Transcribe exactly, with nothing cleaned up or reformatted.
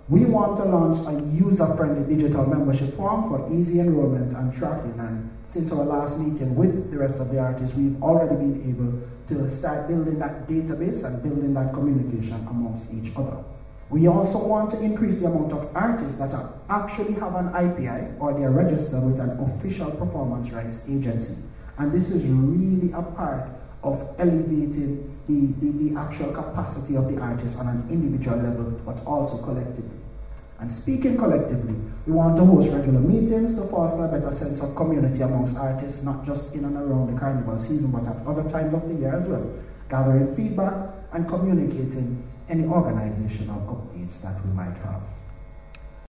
We want to launch a user-friendly digital membership form for easy enrollment and tracking. And since our last meeting with the rest of the artists, we've already been able to start building that database and building that communication amongst each other. We also want to increase the amount of artists that are actually have an I P I or they are registered with an official performance rights agency. And this is really a part of elevating the, the, the actual capacity of the artist on an individual level, but also collectively. And speaking collectively, we want to host regular meetings to foster a better sense of community amongst artists, not just in and around the carnival season, but at other times of the year as well, gathering feedback and communicating any organizational updates that we might have.